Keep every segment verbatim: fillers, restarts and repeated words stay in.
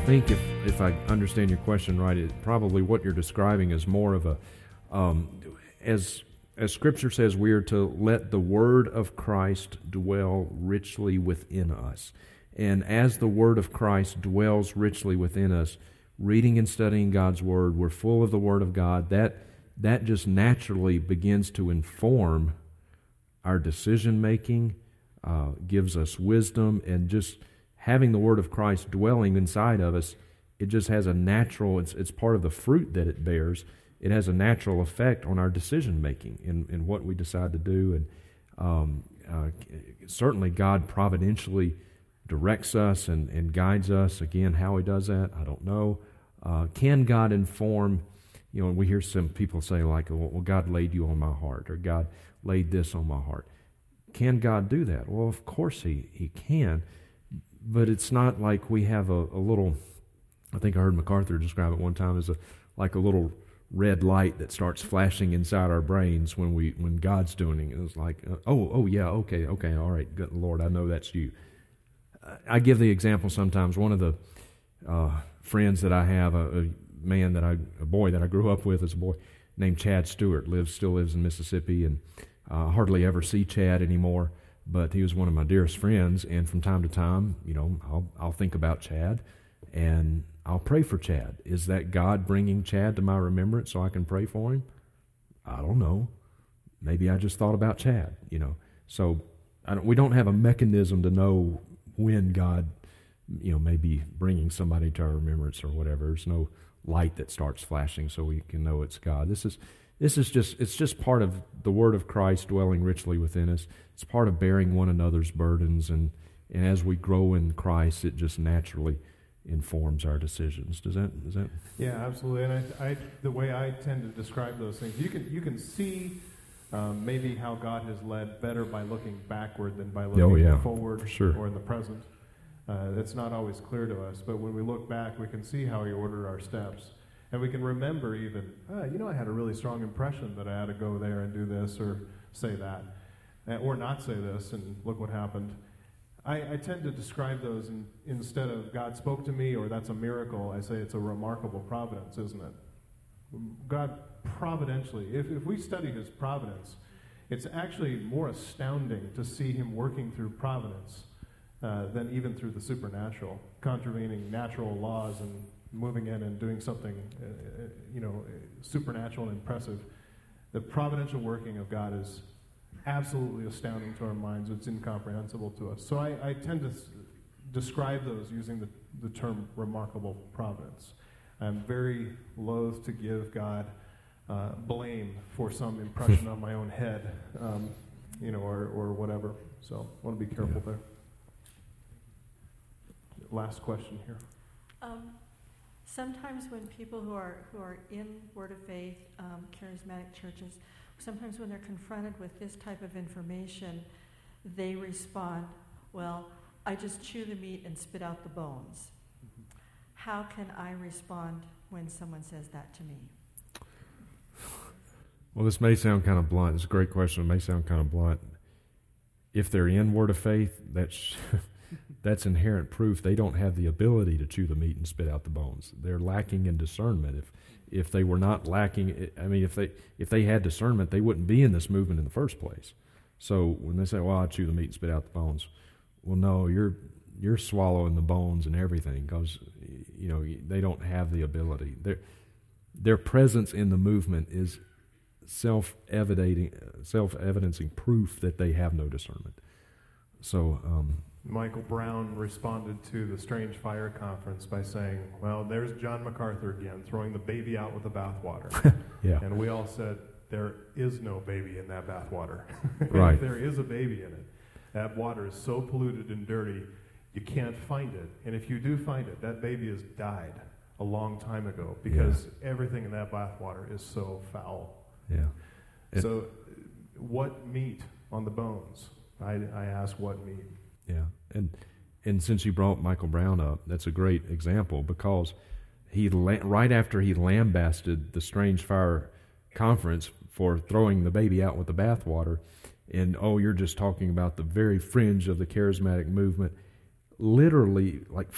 think if, if I understand your question right, it, probably what you're describing is more of a, um, as as Scripture says, we are to let the Word of Christ dwell richly within us. And as the Word of Christ dwells richly within us, reading and studying God's Word, we're full of the Word of God, that that just naturally begins to inform our decision-making, uh, gives us wisdom, and just having the Word of Christ dwelling inside of us, it just has a natural, it's it's part of the fruit that it bears. It has a natural effect on our decision-making in, in what we decide to do. And um, uh, certainly God providentially directs us and, and guides us. Again, how He does that, I don't know. Uh, can God inform, you know, we hear some people say like, well, God laid you on my heart, or God laid this on my heart. Can God do that? Well, of course He, he can. But it's not like we have a, a little, I think I heard MacArthur describe it one time as a like a little red light that starts flashing inside our brains when we when God's doing it. It's like, uh, oh, oh yeah, okay, okay, all right, good Lord, I know that's you. I give the example sometimes. One of the uh, friends that I have, a, a man that I, a boy that I grew up with as a boy, named Chad Stewart, lives still lives in Mississippi, and uh, hardly ever see Chad anymore. But he was one of my dearest friends, and from time to time, you know, I'll I'll think about Chad, and I'll pray for Chad. Is that God bringing Chad to my remembrance so I can pray for him? I don't know. Maybe I just thought about Chad, you know. So I don't, we don't have a mechanism to know when God, you know, may be bringing somebody to our remembrance or whatever. There's no light that starts flashing so we can know it's God. This is this is just it's just part of the Word of Christ dwelling richly within us. It's part of bearing one another's burdens, and, and as we grow in Christ, it just naturally informs our decisions. Does that? Does that? Yeah, absolutely. And I, I, the way I tend to describe those things, you can you can see um, maybe how God has led better by looking backward than by looking oh, yeah, forward for sure. or in the present. Uh, that's not always clear to us, but when we look back, we can see how He ordered our steps. And we can remember even, ah, you know, I had a really strong impression that I had to go there and do this or say that, or not say this, and look what happened. I, I tend to describe those in, instead of God spoke to me or that's a miracle, I say it's a remarkable providence, isn't it? God providentially, if, if we study His providence, it's actually more astounding to see Him working through providence uh, than even through the supernatural, contravening natural laws and moving in and doing something, uh, you know, supernatural and impressive. The providential working of God is absolutely astounding to our minds. It's incomprehensible to us. So I, I tend to s- describe those using the, the term remarkable providence. I'm very loath to give God uh, blame for some impression on my own head, um, you know, or, or whatever. So I want to be careful Yeah. there. Last question here. Um, sometimes when people who are who are in Word of Faith, um, charismatic churches, sometimes when they're confronted with this type of information, they respond, well, I just chew the meat and spit out the bones. Mm-hmm. How can I respond when someone says that to me? Well, this may sound kind of blunt. It's a great question. It may sound kind of blunt. If they're in Word of Faith, that's that's inherent proof they don't have the ability to chew the meat and spit out the bones. They're lacking in discernment. If if they were not lacking, I mean, if they if they had discernment, they wouldn't be in this movement in the first place. So when they say, "Well, I chew the meat and spit out the bones," well, no, you're you're swallowing the bones and everything because you know they don't have the ability. Their their presence in the movement is self-evidencing, self-evidencing proof that they have no discernment. So. Um, Michael Brown responded to the Strange Fire Conference by saying, well, there's John MacArthur again, throwing the baby out with the bathwater. yeah. And we all said, there is no baby in that bathwater. Right. If there is a baby in it, that water is so polluted and dirty, you can't find it. And if you do find it, that baby has died a long time ago because yeah. everything in that bathwater is so foul. Yeah. It, so what meat on the bones? I, I ask what meat. Yeah, and and since you brought Michael Brown up, that's a great example because he right after he lambasted the Strange Fire Conference for throwing the baby out with the bathwater, and oh, you're just talking about the very fringe of the charismatic movement. Literally, like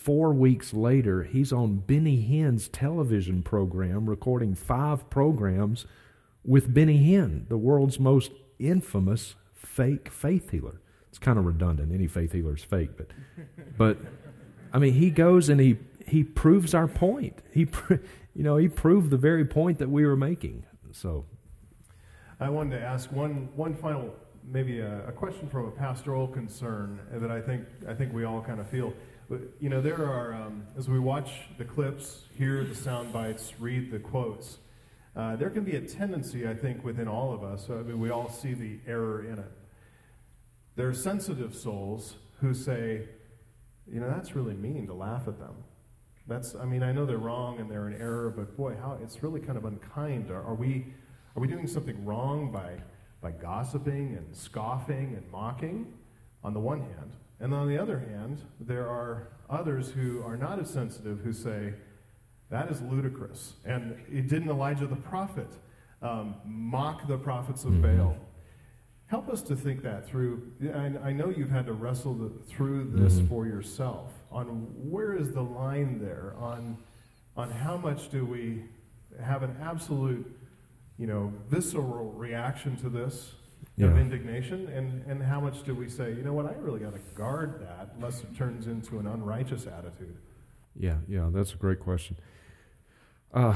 four weeks later, he's on Benny Hinn's television program recording five programs with Benny Hinn, the world's most infamous fake faith healer. It's kind of redundant. Any faith healer is fake, but, but I mean, he goes and he he proves our point. He, you know, he proved the very point that we were making. So, I wanted to ask one one final, maybe a, a question from a pastoral concern that I think I think we all kind of feel. You know, there are um, as we watch the clips, hear the sound bites, read the quotes. Uh, there can be a tendency, I think, within all of us. I mean, we all see the error in it. There are sensitive souls who say, you know, that's really mean to laugh at them. That's, I mean, I know they're wrong and they're in error, but boy, how it's really kind of unkind. Are, are we, are we doing something wrong by by gossiping and scoffing and mocking, on the one hand? And on the other hand, there are others who are not as sensitive who say, that is ludicrous. And it didn't Elijah the prophet um, mock the prophets of mm-hmm. Baal? Help us to think that through. I, I know you've had to wrestle the, through this mm-hmm. for yourself, on where is the line there, on on how much do we have an absolute, you know, visceral reaction to this yeah. of indignation, and, and how much do we say, you know what, I really got to guard that, lest it turns into an unrighteous attitude. Yeah, yeah, that's a great question. Uh,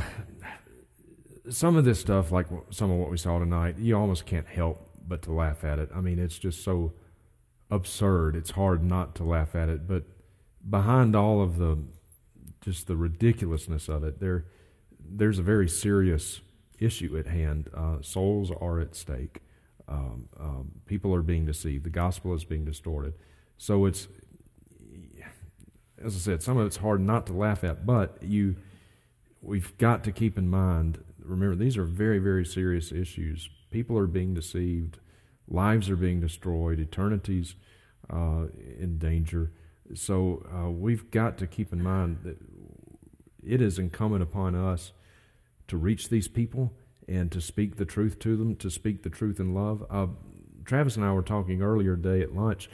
some of this stuff, like some of what we saw tonight, you almost can't help but to laugh at it. I mean, it's just so absurd. It's hard not to laugh at it. But behind all of the, just the ridiculousness of it, there, there's a very serious issue at hand. Uh, souls are at stake. Um, um, people are being deceived. The gospel is being distorted. So it's, as I said, some of it's hard not to laugh at, but you, we've got to keep in mind, remember, these are very, very serious issues. People are being deceived. Lives are being destroyed. Eternity's uh, in danger. So uh, we've got to keep in mind that it is incumbent upon us to reach these people and to speak the truth to them, to speak the truth in love. Uh, Travis and I were talking earlier today at lunch.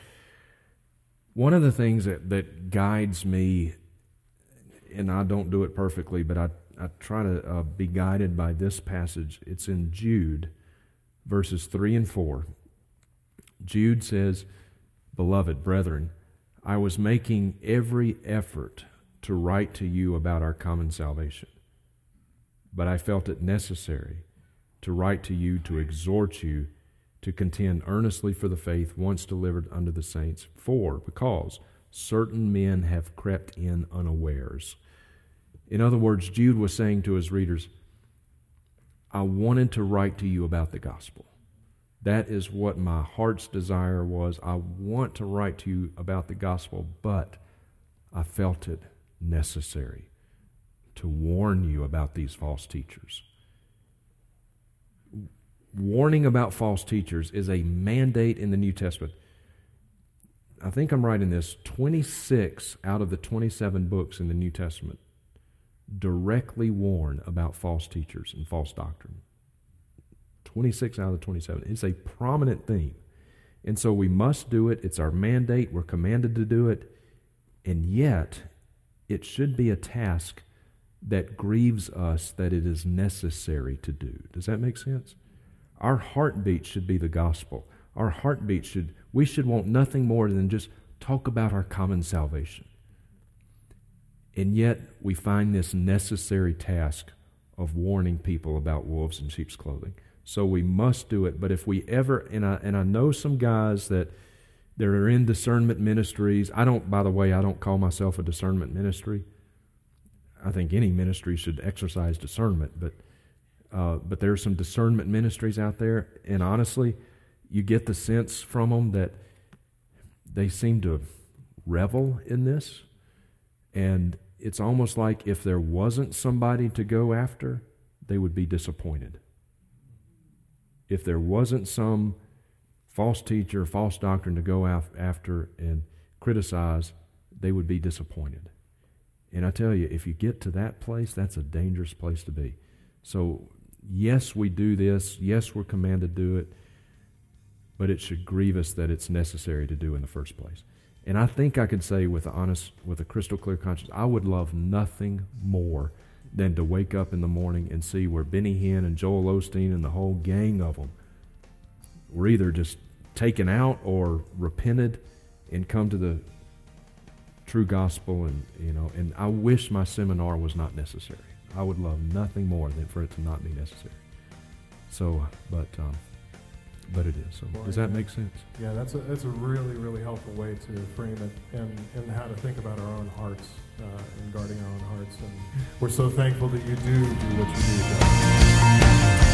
One of the things that, that guides me, and I don't do it perfectly, but I, I try to uh, be guided by this passage. It's in Jude, verses three and four. Jude says, "Beloved brethren, I was making every effort to write to you about our common salvation, but I felt it necessary to write to you to exhort you to contend earnestly for the faith once delivered unto the saints. For, because certain men have crept in unawares." In other words, Jude was saying to his readers, I wanted to write to you about the gospel. That is what my heart's desire was. I want to write to you about the gospel, but I felt it necessary to warn you about these false teachers. Warning about false teachers is a mandate in the New Testament. I think I'm right in this. twenty-six out of the twenty-seven books in the New Testament directly warn about false teachers and false doctrine. twenty-six out of the twenty-seven. It's a prominent theme. And so we must do it. It's our mandate. We're commanded to do it. And yet, it should be a task that grieves us that it is necessary to do. Does that make sense? Our heartbeat should be the gospel. Our heartbeat should, we should want nothing more than just talk about our common salvation. And yet, we find this necessary task of warning people about wolves in sheep's clothing. So we must do it. But if we ever, and I, and I know some guys that, that are in discernment ministries. I don't, by the way, I don't call myself a discernment ministry. I think any ministry should exercise discernment, but uh, but there are some discernment ministries out there, and honestly, you get the sense from them that they seem to revel in this, and it's almost like if there wasn't somebody to go after, they would be disappointed. If there wasn't some false teacher, false doctrine to go af- after and criticize, they would be disappointed. And I tell you, if you get to that place, that's a dangerous place to be. So, yes, we do this. Yes, we're commanded to do it. But it should grieve us that it's necessary to do in the first place. And I think I could say with a honest, with a crystal clear conscience, I would love nothing more than to wake up in the morning and see where Benny Hinn and Joel Osteen and the whole gang of them were either just taken out or repented and come to the true gospel. And you know, and I wish my seminar was not necessary. I would love nothing more than for it to not be necessary. So, but um, but it is. So, Boy, does that yeah. make sense? Yeah, that's a that's a really really helpful way to frame it, and and how to think about our own hearts uh, and guarding our own hearts. And we're so thankful that you do do what you do.